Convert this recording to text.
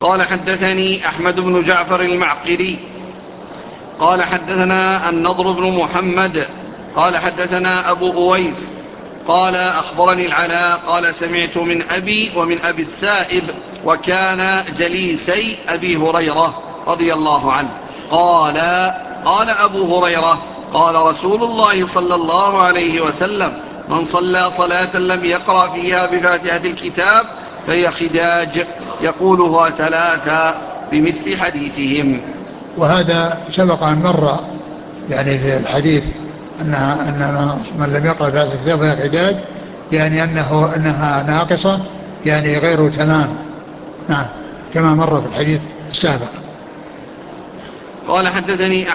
قال حدثني أحمد بن جعفر المعقري قال حدثنا النضر بن محمد قال حدثنا أبو أويس قال أخبرني العلاء قال سمعت من أبي ومن أبي السائب وكان جليسي أبي هريرة رضي الله عنه قال قال أبو هريرة قال رسول الله صلى الله عليه وسلم من صلى صلاة لم يقرأ فيها بفاتحة الكتاب فهي خداج يقولها ثلاثا بمثل حديثهم. وهذا سبق أن مر يعني في الحديث أن من لم يقرأ بهذا الكتاب فهي خداج، يعني أنها ناقصة، يعني غير تمام. نعم، كما مر في الحديث السابق. قال حدثني